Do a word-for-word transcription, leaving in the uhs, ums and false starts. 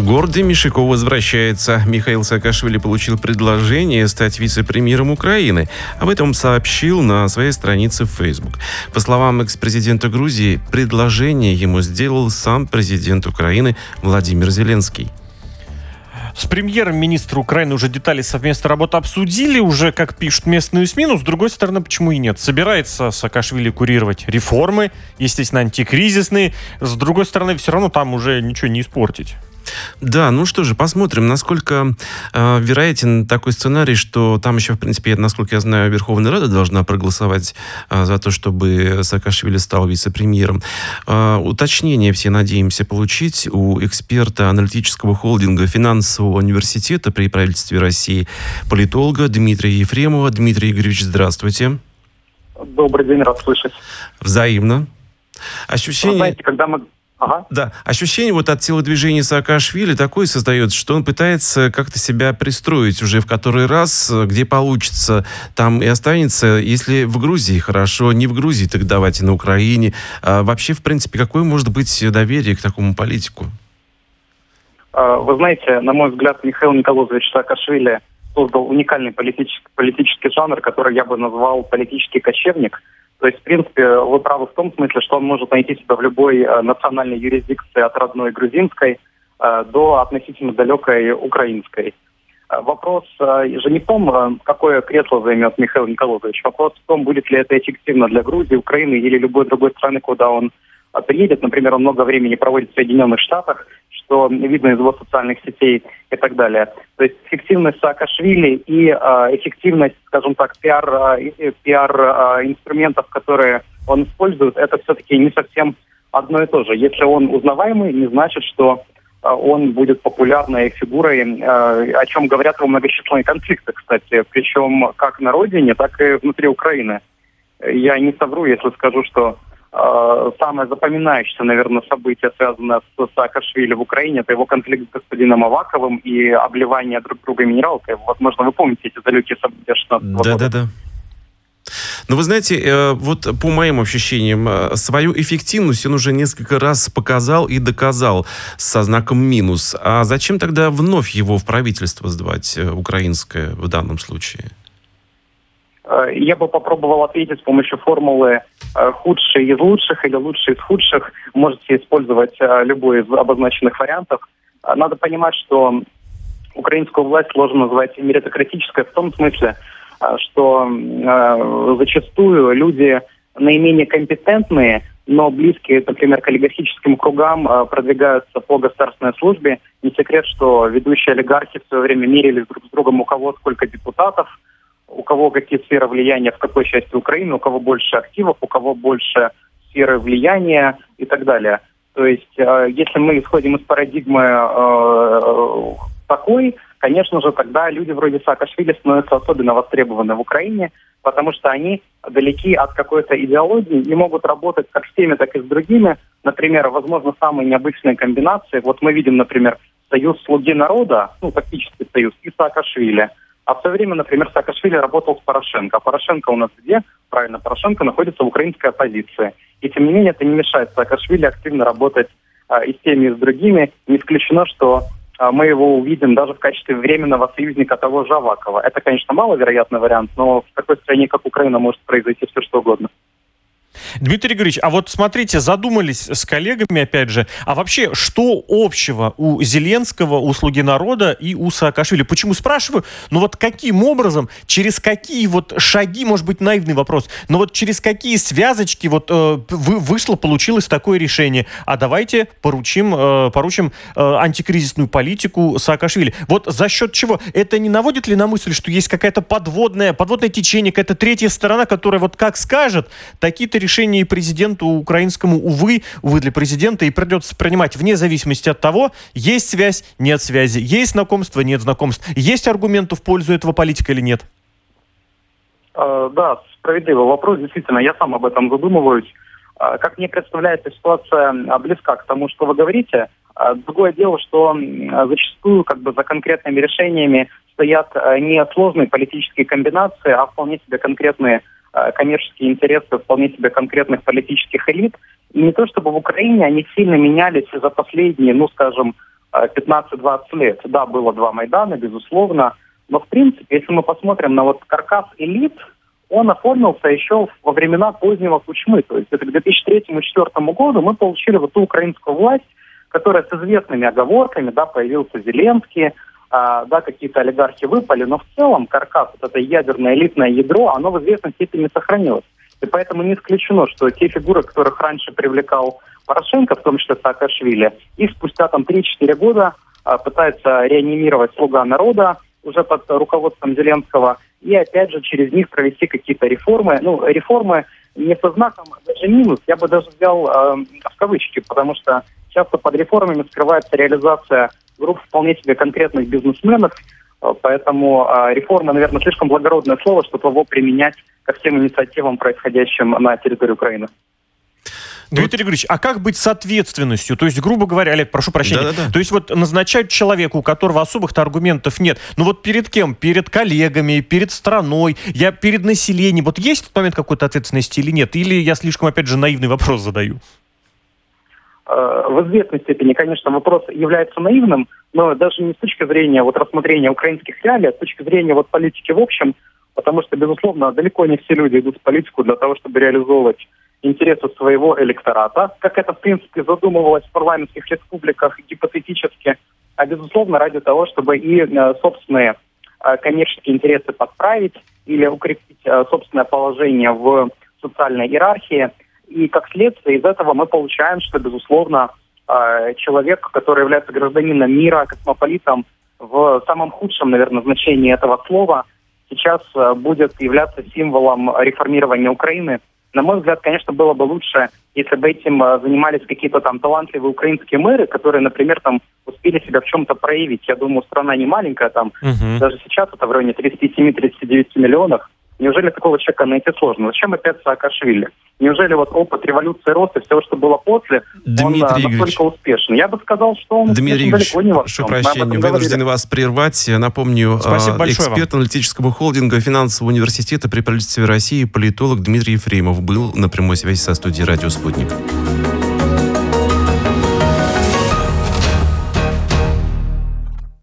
Гордый Мишиков возвращается. Михаил Саакашвили получил предложение стать вице-премьером Украины. Об этом сообщил на своей странице в Facebook. По словам экс-президента Грузии, предложение ему сделал сам президент Украины Владимир Зеленский. С премьером-министром Украины уже детали совместной работы обсудили, уже, как пишут местные СМИ, но, с другой стороны, почему и нет? Собирается Саакашвили курировать реформы, естественно, антикризисные. С другой стороны, все равно там уже ничего не испортить. Да, ну что же, посмотрим, насколько э, вероятен такой сценарий, что там еще, в принципе, насколько я знаю, Верховная Рада должна проголосовать э, за то, чтобы Саакашвили стал вице-премьером. Э, уточнения все надеемся получить у эксперта аналитического холдинга финансового университета при правительстве России, политолога Дмитрия Ефремова. Дмитрий Игоревич, здравствуйте. Добрый день, рад слышать. Взаимно. Ощущение... Вы знаете, когда мы... Ага. Да, ощущение вот от телодвижения Саакашвили такое создается, что он пытается как-то себя пристроить уже в который раз, где получится, там и останется. Если в Грузии хорошо, не в Грузии, так давайте на Украине. А вообще, в принципе, какое может быть доверие к такому политику? Вы знаете, на мой взгляд, Михаил Николозович Саакашвили создал уникальный политический, политический жанр, который я бы назвал политический кочевник. То есть, в принципе, вы правы в том смысле, что он может найти себя в любой э, национальной юрисдикции от родной грузинской э, до относительно далекой украинской. Э, вопрос э, же не в том, э, какое кресло займет Михаил Николозович. Вопрос в том, будет ли это эффективно для Грузии, Украины или любой другой страны, куда он э, приедет. Например, он много времени проводит в Соединенных Штатах, что видно из его социальных сетей и так далее. То есть эффективность Саакашвили и э, эффективность, скажем так, пиар, э, пиар э, инструментов, которые он использует, это все-таки не совсем одно и то же. Если он узнаваемый, не значит, что э, он будет популярной фигурой, э, о чем говорят его многочисленные конфликты, кстати, причем как на родине, так и внутри Украины. Я не совру, если скажу, что самое запоминающееся, наверное, событие, связанное с Саакашвили в Украине, это его конфликт с господином Аваковым и обливание друг друга минералкой. Возможно, вы помните эти далекие события шестнадцатого года. Да-да-да. Но вы знаете, вот по моим ощущениям, свою эффективность он уже несколько раз показал и доказал со знаком минус. А зачем тогда вновь его в правительство сдавать, украинское в данном случае? Я бы попробовал ответить с помощью формулы «худший из лучших» или «лучший из худших». Можете использовать любой из обозначенных вариантов. Надо понимать, что украинскую власть сложно назвать меритократической в том смысле, что зачастую люди наименее компетентные, но близкие, например, к олигархическим кругам, продвигаются по государственной службе. Не секрет, что ведущие олигархи в свое время мерились друг с другом, у кого сколько депутатов, у кого какие сферы влияния в какой части Украины, у кого больше активов, у кого больше сферы влияния и так далее. То есть, э, если мы исходим из парадигмы э, такой, конечно же, тогда люди вроде Саакашвили становятся особенно востребованы в Украине, потому что они далеки от какой-то идеологии и могут работать как с теми, так и с другими. Например, возможно, самые необычные комбинации. Вот мы видим, например, союз «Слуги народа», ну, фактически союз, и Саакашвили. А в свое время, например, Саакашвили работал с Порошенко. А Порошенко у нас где? Правильно, Порошенко находится в украинской оппозиции. И тем не менее, это не мешает Саакашвили активно работать а, и с теми, и с другими. Не исключено, что а, мы его увидим даже в качестве временного союзника того же Авакова. Это, конечно, маловероятный вариант, но в такой стране, как Украина, может произойти все, что угодно. Дмитрий Григорьевич, а вот смотрите, задумались с коллегами, опять же, а вообще, что общего у Зеленского, у «Слуги народа» и у Саакашвили? Почему спрашиваю? Ну вот каким образом, через какие вот шаги, может быть, наивный вопрос, но вот через какие связочки вот э, вы, вышло, получилось такое решение? А давайте поручим, э, поручим э, антикризисную политику Саакашвили. Вот за счет чего? Это не наводит ли на мысль, что есть какая-то подводная, подводное течение, какая-то третья сторона, которая вот как скажет, такие-то решение и президенту украинскому, увы, увы для президента, и придется принимать вне зависимости от того, есть связь, нет связи, есть знакомство, нет знакомств, есть аргументы в пользу этого политика или нет? Э, да, справедливый вопрос, действительно, я сам об этом задумываюсь. Э, как мне представляется, ситуация близка к тому, что вы говорите. Э, другое дело, что э, зачастую как бы за конкретными решениями стоят э, не сложные политические комбинации, а вполне себе конкретные коммерческие интересы вполне себе конкретных политических элит. И не то чтобы в Украине они сильно менялись за последние, ну, скажем, пятнадцать-двадцать лет. Да, было два Майдана, безусловно, но в принципе, если мы посмотрим на вот каркас элит, он оформился еще во времена позднего Кучмы. То есть это к две тысячи третьему — две тысячи четвёртому году мы получили вот ту украинскую власть, которая с известными оговорками, да, появился Зеленский, а, да, какие-то олигархи выпали, но в целом каркас, вот это ядерное элитное ядро, оно в известной степени сохранилось. И поэтому не исключено, что те фигуры, которых раньше привлекал Порошенко, в том числе Саакашвили, их спустя там три-четыре года а, пытается реанимировать «Слуга народа» уже под руководством Зеленского, и опять же через них провести какие-то реформы. Ну, реформы не со знаком даже минус, я бы даже взял э, в кавычки, потому что часто под реформами скрывается реализация групп вполне себе конкретных бизнесменов, э, поэтому э, реформа, наверное, слишком благородное слово, чтобы его применять ко всем инициативам, происходящим на территории Украины. Дмитрий Григорьевич, а как быть с ответственностью? То есть, грубо говоря, Олег, прошу прощения, Да-да-да. то есть вот назначают человека, у которого особых-то аргументов нет. Ну вот перед кем? Перед коллегами, перед страной, я перед населением. Вот есть в этот момент какой-то ответственности или нет? Или я слишком, опять же, наивный вопрос задаю? В известной степени, конечно, вопрос является наивным, но даже не с точки зрения вот рассмотрения украинских реалий, а с точки зрения вот политики в общем, потому что, безусловно, далеко не все люди идут в политику для того, чтобы реализовывать интересы своего электората, как это, в принципе, задумывалось в парламентских республиках гипотетически, а, безусловно, ради того, чтобы и э, собственные э, коммерческие интересы подправить или укрепить э, собственное положение в социальной иерархии. И, как следствие из этого мы получаем, что, безусловно, э, человек, который является гражданином мира, космополитом в самом худшем, наверное, значении этого слова, сейчас э, будет являться символом реформирования Украины. На мой взгляд, конечно, было бы лучше, если бы этим э, занимались какие-то там талантливые украинские мэры, которые, например, там успели себя в чем-то проявить. Я думаю, страна не маленькая, там Угу. даже сейчас это в районе тридцать семь - тридцать девять миллионов. Неужели такого человека найти сложно? Зачем опять Саакашвили? Неужели вот опыт революции роста и всего, что было после, Дмитрий он а, Игоревич. настолько успешен? Я бы сказал, что он Дмитрий успешен далеко не во прошу всем. Мы об этом прощения, говорили. вынуждены вас прервать. Напомню, Спасибо а, большое эксперт аналитического холдинга финансового университета при правительстве России, политолог Дмитрий Ефремов был на прямой связи со студией «Радио Спутник».